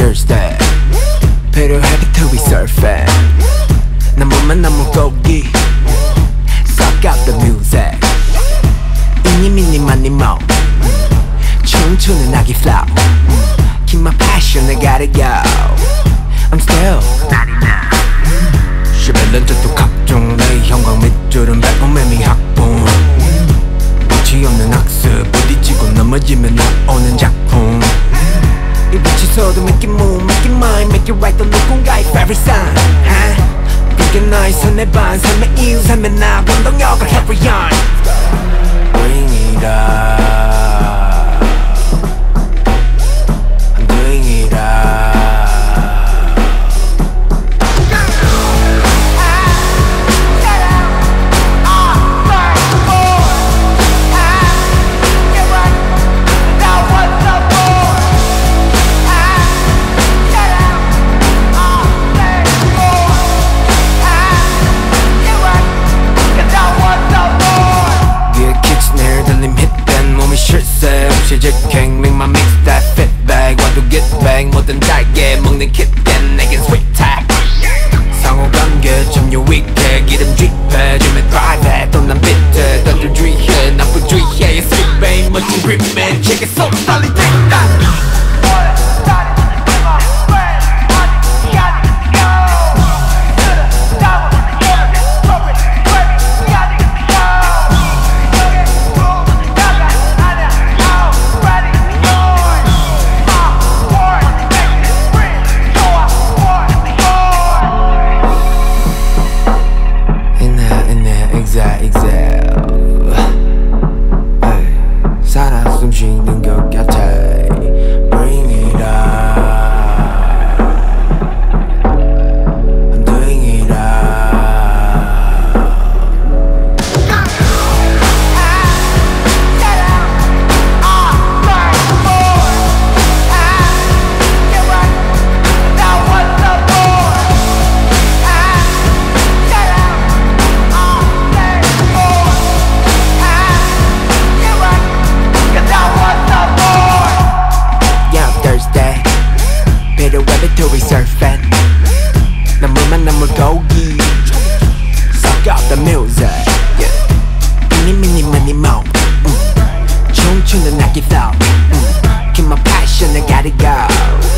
Thursday 필요해 비투비 surfing 난 몸만 난 물고기 Suck out the music 이니 미니 마니 모 춤추는 아기 flow Keep my passion I gotta go I'm still 11년 전도 각종 내 형광 밑줄은 백범의 미학봉 끝이 없는 학습 부딪히고 넘어지면 나오는 작품 이 빛이 서도 make it move, make it mine, make it right 또 누군가의 favorite sign 그게 나의 삶의 반, 삶의 이유, 삶의 나 원동력을 carry on Bring it up I'm doing it up 실직행 make my mix that fit bag 와도 get back 뭐든 달게 먹는 kitchen 내겐 sweet tag 상호관계 좀 유익해 기름 쥐패 줌에 private 또난 비트 던질 주의해 나쁜 주의해 sweet babe 멋진 gripman check it so solid take that 살아 숨쉬는 것 같아 Bring it up I'm doing it up 필요해 surfing 난 물만 난 물고기 Suck out the music 이니 미니 마니 모 춤추는 아기 flow Keep my passion I gotta go